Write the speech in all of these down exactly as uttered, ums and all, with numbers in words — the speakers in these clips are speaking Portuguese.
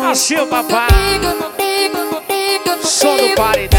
Seu papai, sou do paredão.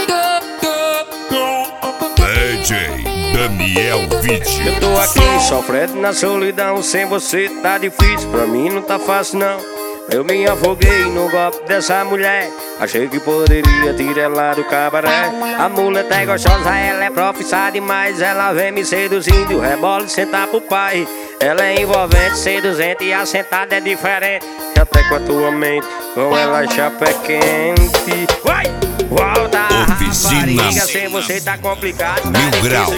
D J Daniel Vídeo. Eu tô aqui sofrendo na solidão. Sem você tá difícil, pra mim não tá fácil não. Eu me afoguei no golpe dessa mulher. Achei que poderia tirar ela do cabaré. A mulher é gostosa, ela é profissa demais. Ela vem me seduzindo, rebola e sentar pro pai. Ela é envolvente, seduzente e a sentada é diferente. Até com a tua mente, com ela chapa é quente. Vai! Volta, Oficina rapariga, sem você tá complicado. Tá Mil grau.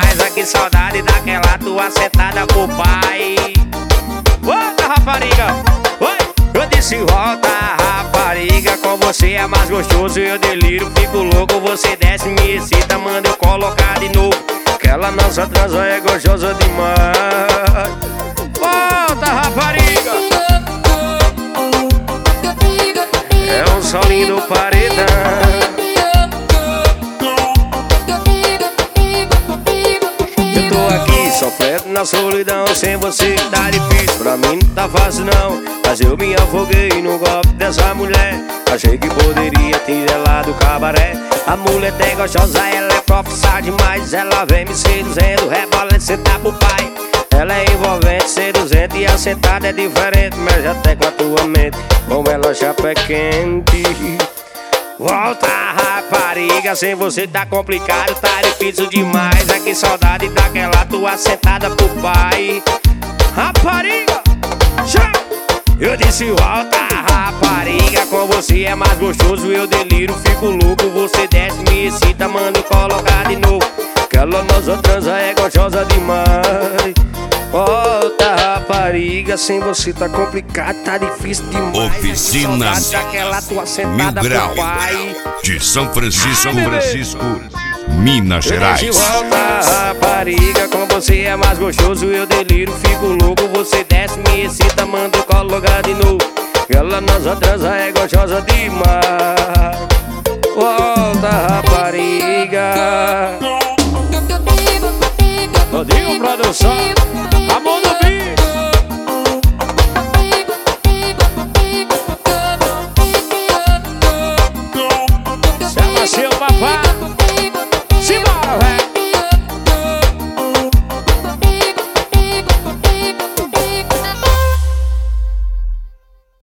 Oficina Mil Grau de São Francisco, São Francisco, Minas Gerais. Volta, rapariga, com você é mais gostoso. Eu deliro, fico louco, você desce, me excita, manda eu colocar de novo. Aquela nossa transa é gostosa demais. Volta, rapariga. Rodrigo Produção.